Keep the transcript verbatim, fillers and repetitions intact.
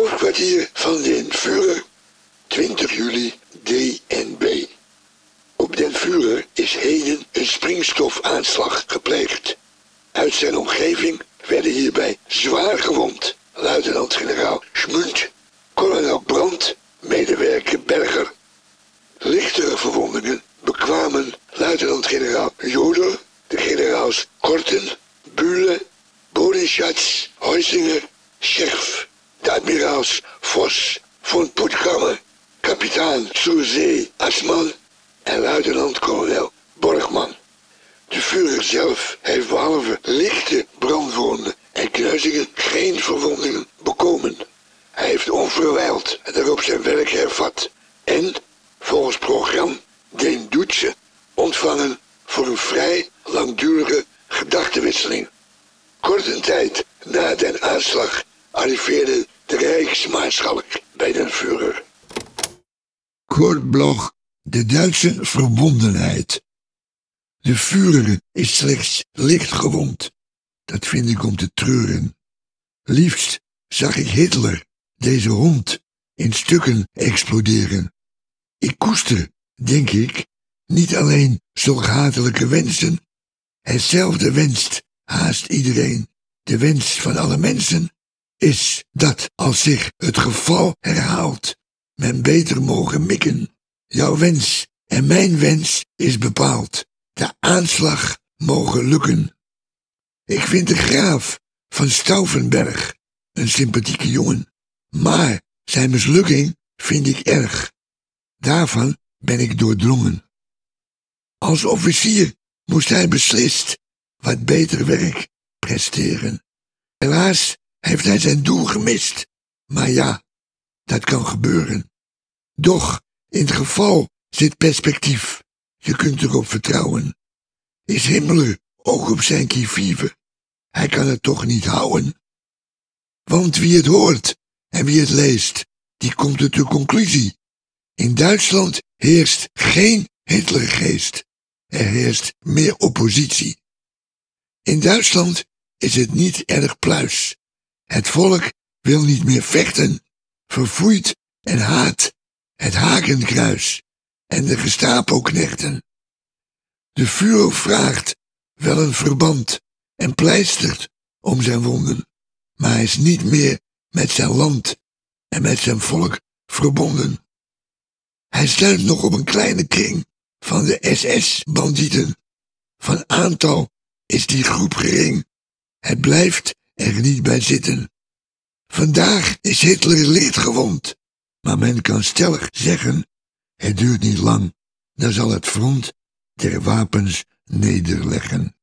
Hoofdkwartier van den Führer, twintig juli D N B. Op den Führer is heden een springstofaanslag gepleegd. Uit zijn omgeving werden hierbij zwaar gewond luitenant-generaal Schmund, kolonel Brandt, medewerker Berger. Lichtere verwondingen bekwamen luitenant-generaal Joder, de generaals Korten, Bühle, Bodenschatz, Heusinger, Scherf, de admiraals Vos, von Puttkammer, kapitein zur zee Asman en luitenant-kolonel Borgman. De Führer zelf heeft behalve lichte brandwonden en kneuzingen geen verwondingen bekomen. Hij heeft onverwijld daarop zijn werk hervat en, volgens programma, den Duitse ontvangen voor een vrij langdurige gedachtenwisseling. Korte tijd na den aanslag arriveerde de Rijksmaarschalk bij den Führer. Kort blog, de Duitse verbondenheid. De Führer is slechts licht gewond. Dat vind ik om te treuren. Liefst zag ik Hitler, deze hond, in stukken exploderen. Ik koester, denk ik, niet alleen zulke hatelijke wensen. Hetzelfde wenst haast iedereen. De wens van alle mensen is dat als zich het geval herhaalt, men beter mogen mikken. Jouw wens en mijn wens is bepaald. De aanslag mogen lukken. Ik vind de graaf van Stauffenberg een sympathieke jongen, maar zijn mislukking vind ik erg. Daarvan ben ik doordrongen. Als officier moest hij beslist wat beter werk presteren. Helaas heeft hij zijn doel gemist, maar ja, dat kan gebeuren. Doch in het geval zit perspectief. Je kunt erop vertrouwen. Is Himmler ook op zijn qui-vive? Hij kan het toch niet houden? Want wie het hoort en wie het leest, die komt tot de conclusie. In Duitsland heerst geen Hitlergeest. Er heerst meer oppositie. In Duitsland is het niet erg pluis. Het volk wil niet meer vechten, verfoeit en haat het Hakenkruis en de Gestapo-knechten. De Führer vraagt wel een verband en pleistert om zijn wonden, maar hij is niet meer met zijn land en met zijn volk verbonden. Hij steunt nog op een kleine kring van de S S-bandieten. Van aantal is die groep gering. Het blijft er niet bij zitten. Vandaag is Hitler licht gewond, maar men kan stellig zeggen, het duurt niet lang, dan zal het front der wapens nederleggen.